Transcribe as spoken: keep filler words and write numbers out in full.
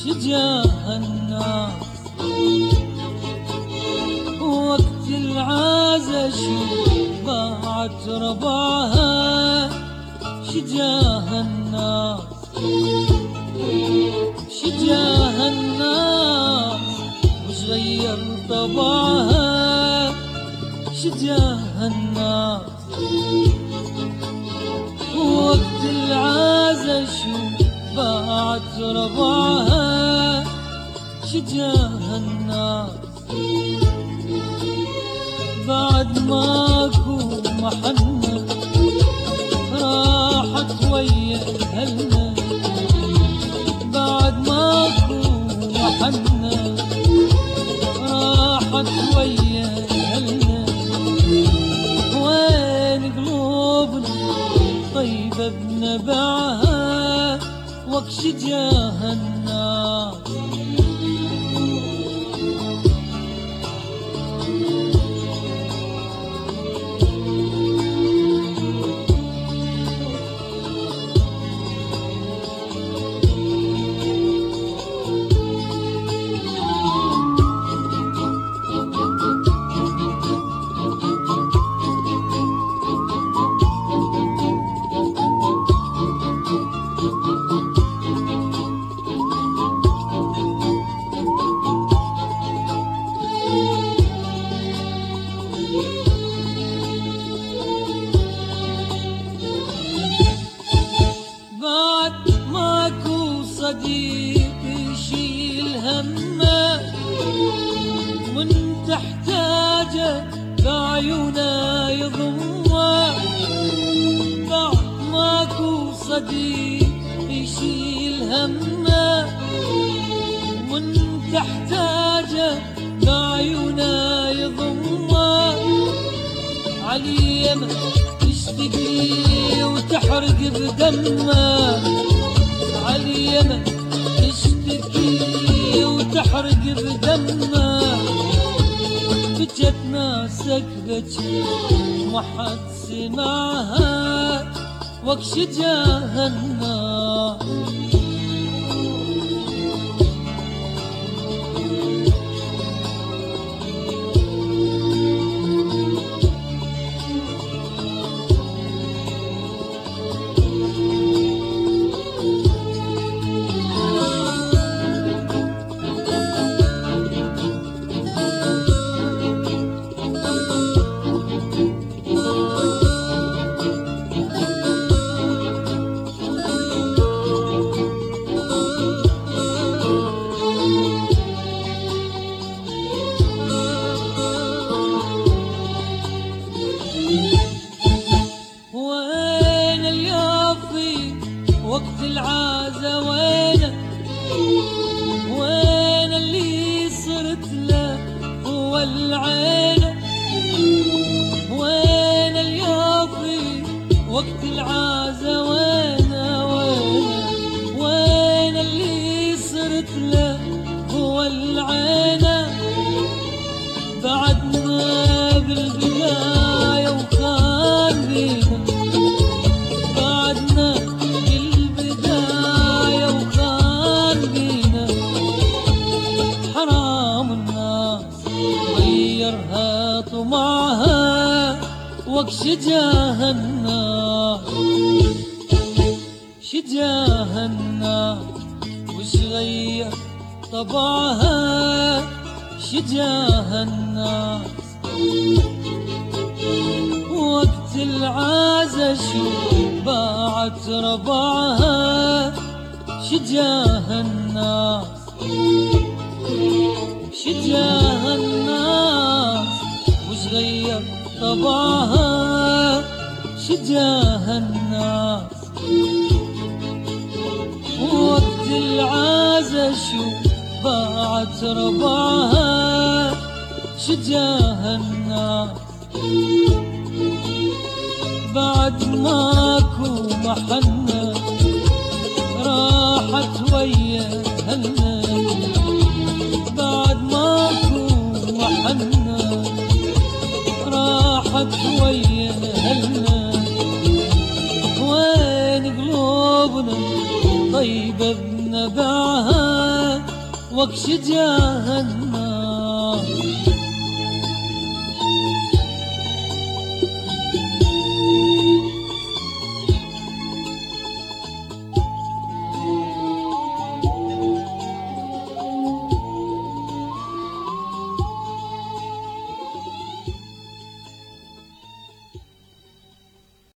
شجاه الناس وقت العازة شو باعت ربعها شجاه الناس شجاه الناس وش غير طبعها شجاه الناس وقت العازة شو باعت ربعها شجاه الناس بعد ماكو محنة راحت ويا أهلنا بعد ماكو محنة راحت ويا أهلنا وين قلوبنا طيبة بنبعها وك شجاه الناس صديق يشيل همه وانت احتاجه بعيونه يضمه بعد ماكو صديق يشيل همه وانت احتاجه بعيونه يضمه عليمه تشتكي وتحرق بدمه علينا تشتكي وتحرق بدمه بجت ناسك بجي ما حد سمعها وك شجاه الناس وين اليافي وقت العازة وينه وين اللي صرت له هو العينه وين اليافي وقت العازة وينه وينه وين اللي صرت له هو العينه بعدنا بالبداية وكان بينا بعدنا بالبداية وكان بينا حرام الناس غيرها طمعها وك شجاه الناس شجاه الناس وش غير طبعها شجاه الناس وقت العازة شو باعت ربعها شجاه الناس شجاه الناس وش غير طبعها شجاه الناس وقت العازة شو باعت ربعها شجاه الناس بعد ماكو محنة راحت ويا أهلنا بعد ماكو محنة راحت ويا أهلنا وين قلوبنا طيبة بنبعها وكش جاهنا